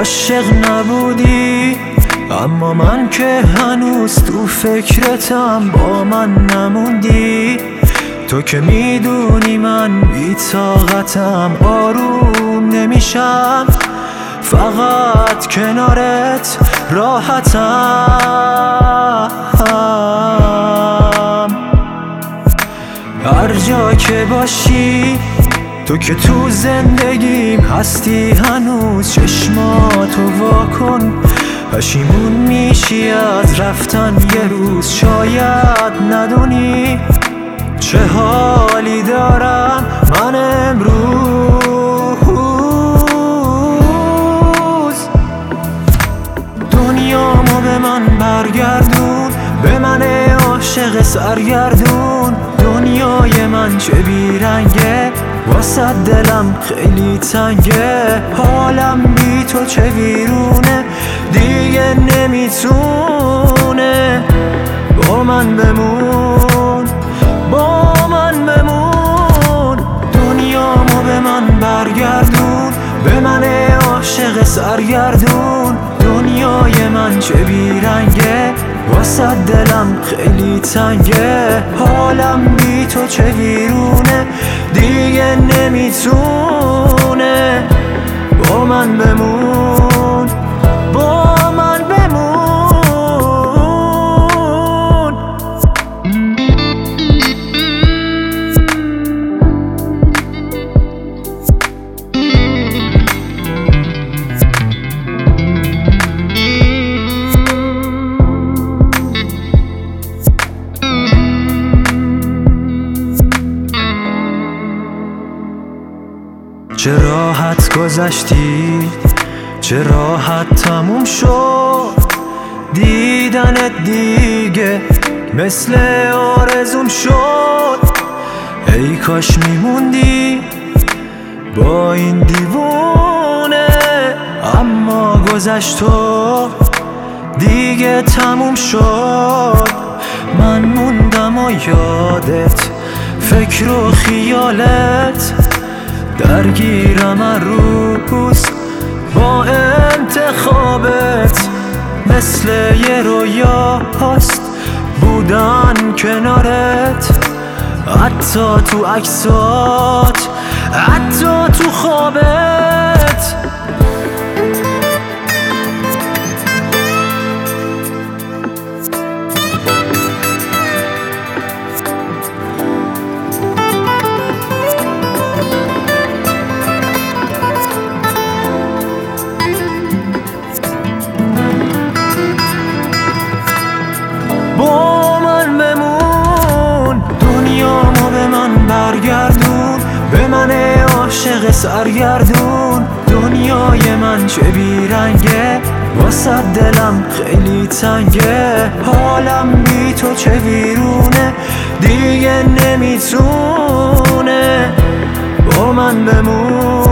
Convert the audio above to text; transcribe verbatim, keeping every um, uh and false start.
عاشق نبودی، اما من که هنوز تو فکرتم با من نموندی. تو که میدونی من بی طاقتم، آروم نمیشم فقط کنارت راحتم. هر جا که باشی تو که تو زندگیم هستی هنوز، چشماتو واکن پشیمون میشی از رفتن یه روز. شاید ندونی چه حالی دارم من امروز. دنیامو به من برگردون، به من عاشق سرگردون. دنیای من چه بیرنگه، واسه دلم خیلی تنگه. حالم بی تو چه ویرونه، دیگه نمیتونه. با من بمون، با من بمون. دنیامو به من برگردون، به من عاشق سرگردون. دنیای من چه بیرنگه، واسه دلم خیلی تنگه. حالم بی تو چه ویرونه، دیگه نمیتونه. با من بمون، با من بمون. چه راحت گذشتی، چه راحت تموم شد دیدنت، دیگه مثل آرزوم شد. ای کاش میموندی با این دیوونه، اما گذشت و دیگه تموم شد. من موندم و یادت، فکر و خیالت درگیرم هر روز با انتخابت. مثل یه رویاست بودن کنارت، حتی تو عکسات، حتی تو خوابت. با من بمون، دنیامو به من برگردون، به من عاشق سرگردون. دنیای من چه بیرنگه، واسه دلم خیلی تنگه. حالم بی تو چه ویرونه، دیگه نمیتونه. با من بمون.